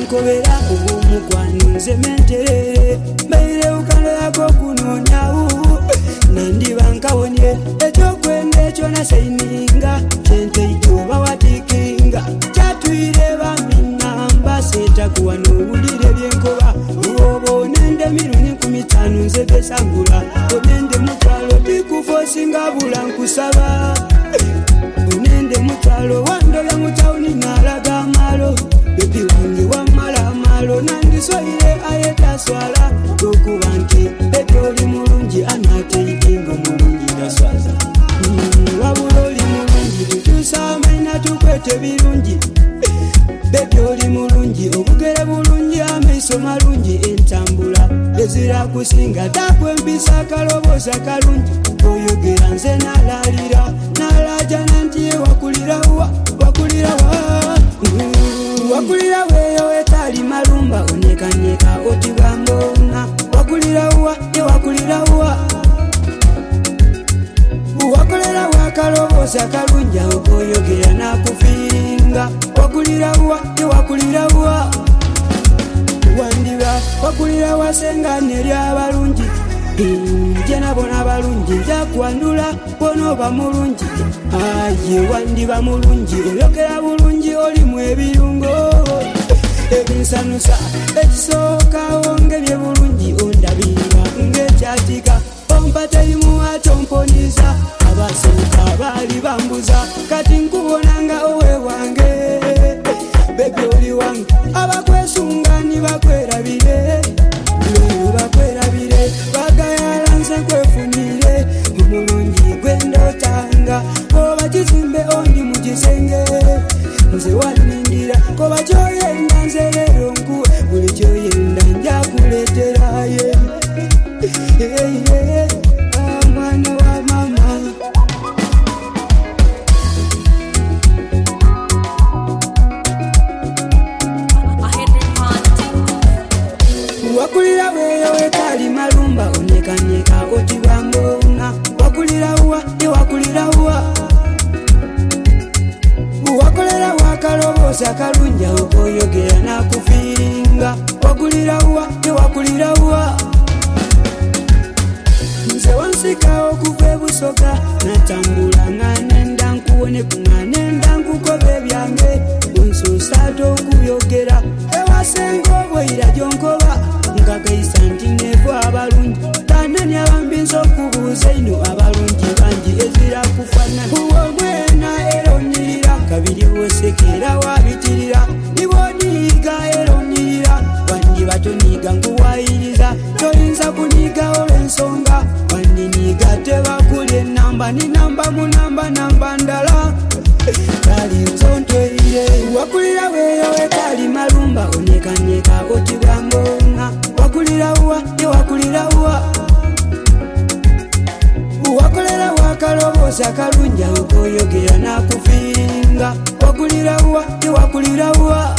nkobera obumukwano nze menterere mbaire ukalo yako kunonyawo nandiba nkawonye ekyokwenda ekyo nasaininga kyenteito bawatikinga kyatwire baminamba setakuwa n'owulire byenkoba obo nende mirundi 15 nze besagula onende mutwalo tikufosinga bula nkusaba onende mutwalo wandobya mutawuni nalaga malo bebi wange wamala amalo nandisoire ayetaswala okuba nti bebi oli mulungi anateikinga mulungi taswaza wabula oli mulungi tutusamaina tukwete birungi bebi oli mulungi obugere bulungi amaiso malungi entambula ezira kusinga takwempisa akaloboza kalungi oyogera nze nalalira nalaja nantiye wakulirawa wakulira weyo etali malumba onekanyeka oti bambona wakulirawa ye wakulirawa wakolera wakaloboza kalungi okoyogera nakufinga wakulirawa ye wakulirawa wandiba wakulira wasengane ly'abalungi nje nabona balungi njakwandula bonoba mulungi aye wandiba mulungi oyogera bulungi olimu ebirungo ebinsanusa ekisookawo ngebye bulungi ondabira ngekyatika ompateimu atomponiza abasemuka baali bambuza kati nkubonanga owe wange bebi oli wange abakwesungani bakwerabire bagayala nze nkwefunire omulungi gwendotanga oba kizimbe ondi mu kisenge nze wanindira koba kyoyenda nze leero nkuwe buli kyoyenda njakuleeteraye mwana wa mama wakulira weyo etali malumba onekanyeka oti bambona wakulirawa ye wakulirawa wakolera wakaloboza kalungi okoyogera nakufinga wakulirawa ye wakulirawa nze wansika okuva ebusoga natambula nga nenda nkuwone nga nenda nkukoba ebyange unsusata okubyogera ewasenga obweyira gyonkoba nkagaisa nti nevo abalungi tanani abambinza okubuuza ino abalungi bangi ezira kufana uwomwena eronirira kabiri wosekera wabitirira niboniiga eronirira wangi batoniiga nkuwayiriza toyinza kuniiga olw'ensonga wandiniiga tebakuli enamba ni namba mu namba ndala kali nzontweire wakulira weyo etali malumba onekanyeka oti bwambona wakulirawa ye wakulirawa wakolera wakaloboza kalungi okoyogera nakufinga wakulirawa ye wakulirawa